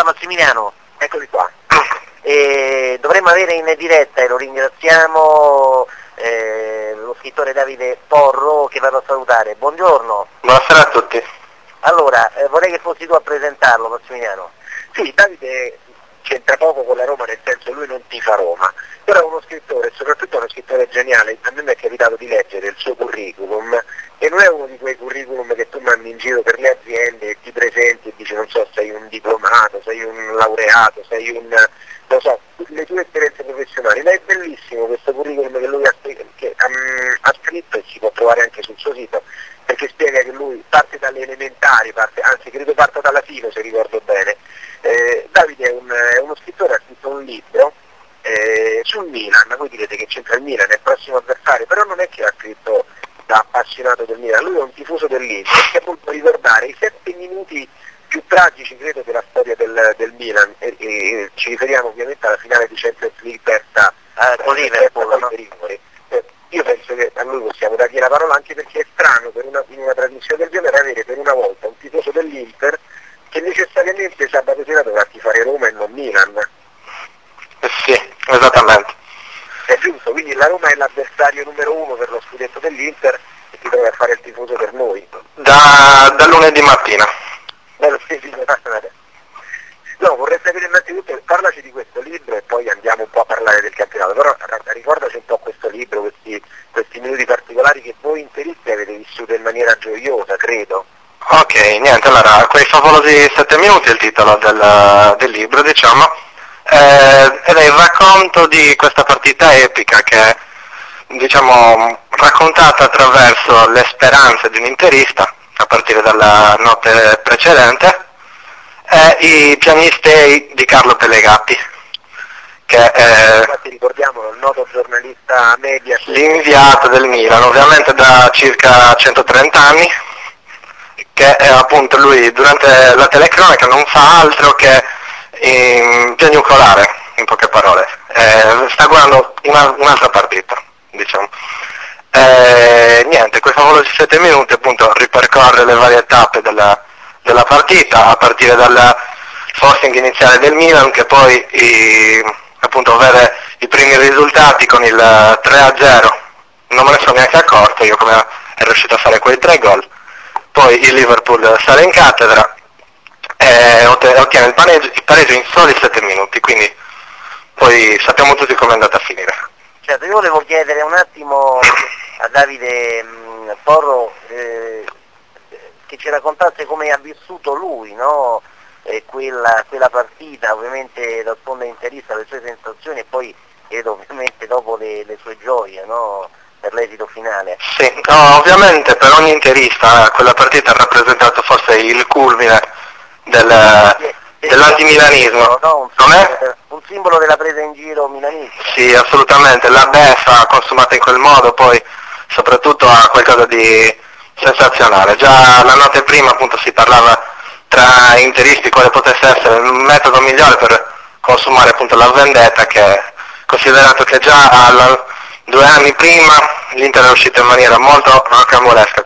Allora Massimiliano, Eccomi qua. dovremmo avere in diretta, e lo ringraziamo, lo scrittore Davide Porro che vado a salutare. Buongiorno. Buonasera a tutti. Allora, vorrei che fossi tu a presentarlo, Massimiliano. Sì, Davide c'entra poco con la Roma, nel senso lui non tifa Roma, però è uno scrittore, soprattutto uno scrittore geniale. A me mi è capitato di leggere il suo curriculum e non è uno di quei curriculum che tu mandi in giro per le aziende e ti presenti e dici non so, sei un diplomato, sei un laureato, sei un, non so, le tue esperienze professionali, ma è bellissimo questo curriculum che lui ha scritto e si può trovare anche sul suo sito, perché spiega che lui parte dalle elementari, anzi credo parta dalla fine se ricordo bene. Davide è uno scrittore, ha scritto un libro sul Milan. Voi direte che c'entra il Milan, è il prossimo avversario, però non è che l'ha scritto da appassionato del Milan, lui è un tifoso dell'Inter che ha voluto ricordare i 7 minuti più tragici credo della storia del Milan, e ci riferiamo ovviamente alla finale di Champions League persa con Liverpool, no? Io penso che a lui possiamo dargli la parola, anche perché è strano in una trasmissione del genere avere per una volta un tifoso dell'Inter che necessariamente sabato sera dovrà tifare Roma e non Milan. Sì, esattamente. È giusto, quindi la Roma è l'avversario numero 1 per lo scudetto dell'Inter e ti deve fare il tifoso per noi. Da lunedì mattina. No, vorrei sapere innanzitutto, parlaci di questo libro e poi andiamo un po' a parlare del campionato, però ricordaci un po' questo libro, questi minuti particolari che voi interisti avete vissuto in maniera gioiosa, credo. Ok, niente, allora, quei favolosi 7 minuti è il titolo del libro, diciamo, ed è il racconto di questa partita epica che è, diciamo, raccontata attraverso le speranze di un interista, a partire dalla notte precedente, e i pianistei di Carlo Pellegatti, che è infatti ricordiamolo, il noto giornalista media, l'inviato del Milan, ovviamente da circa 130 anni, che è appunto lui durante la telecronaca non fa altro che piagnucolare, in poche parole, sta guardando un'altra partita, diciamo. Niente, quei favolosi 7 minuti appunto ripercorre le varie tappe della partita, a partire dal forcing iniziale del Milan, che poi appunto avere i primi risultati con il 3-0, non me ne sono neanche accorto io come è riuscito a fare quei 3 gol. Poi il Liverpool sale in cattedra e ottiene il pareggio in soli 7 minuti, quindi poi sappiamo tutti come è andata a finire. Certo, io volevo chiedere un attimo a Davide Porro che ci raccontasse come ha vissuto lui, no? Quella partita, ovviamente da sponda interista, le sue sensazioni e poi credo ovviamente dopo le sue gioie, no? Per l'esito finale. Sì, no, ovviamente per ogni interista quella partita ha rappresentato forse il culmine dell'antimilanismo. No? Un simbolo della presa in giro milanista. Sì, assolutamente, la beffa consumata in quel modo poi soprattutto ha qualcosa di sensazionale. Già la notte prima appunto si parlava tra interisti quale potesse essere il metodo migliore per consumare appunto la vendetta, che considerato che già 2 anni prima l'Inter è uscito in maniera molto rocambolesca